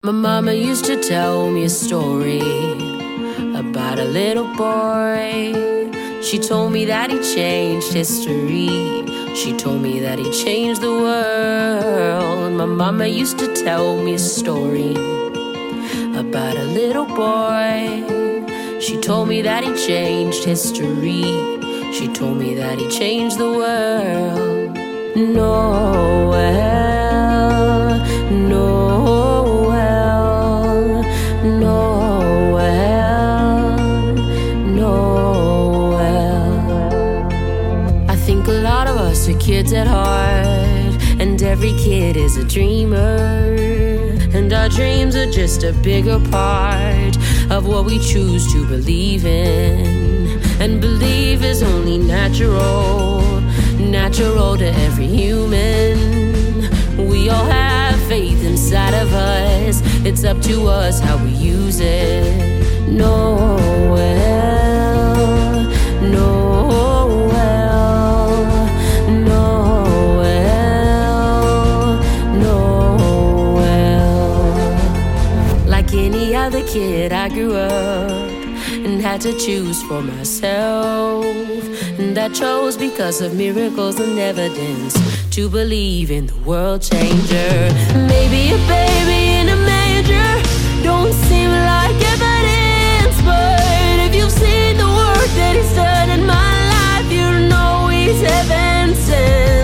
My mama used to tell me a story about a little boy. She told me that he changed history. She told me that he changed the world. My mama used to tell me a story about a little boy. She told me that he changed history. She told me that he changed the world. Noel, Noel, Noel, Noel. I think a lot of us are kids at heart, and every kid is a dreamer. And our dreams are just a bigger part of what we choose to believe in. And believe is only natural to every human. We all have faith inside of us. It's up to us how we use it. Noel, Noel, Noel, Noel. Like any other kid, I grew up and had to choose for myself. And I chose because of miracles and evidence to believe in the world changer. Maybe a baby in a manger don't seem like evidence, but if you've seen the work that he's done in my life, you know he's heaven sent.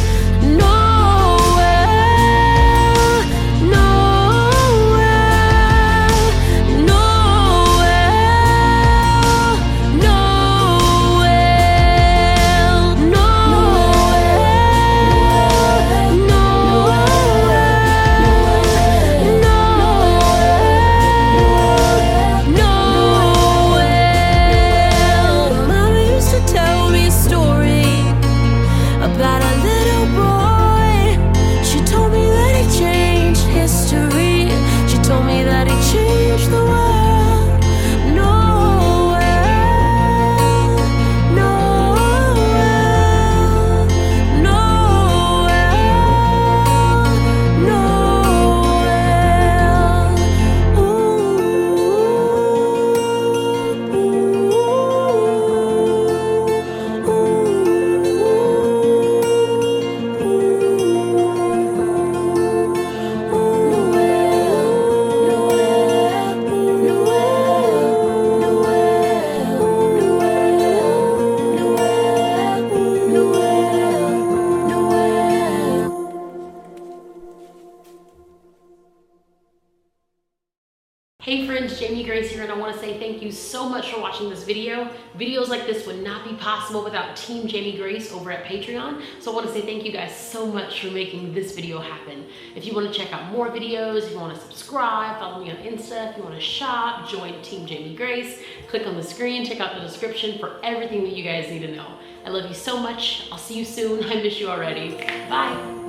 Hey friends, Jamie Grace here, and I want to say thank you so much for watching this video. Videos like this would not be possible without Team Jamie Grace over at Patreon. So I want to say thank you guys so much for making this video happen. If you want to check out more videos, if you want to subscribe, follow me on Insta, if you want to shop, join Team Jamie Grace, click on the screen, check out the description for everything that you guys need to know. I love you so much. I'll see you soon. I miss you already. Bye.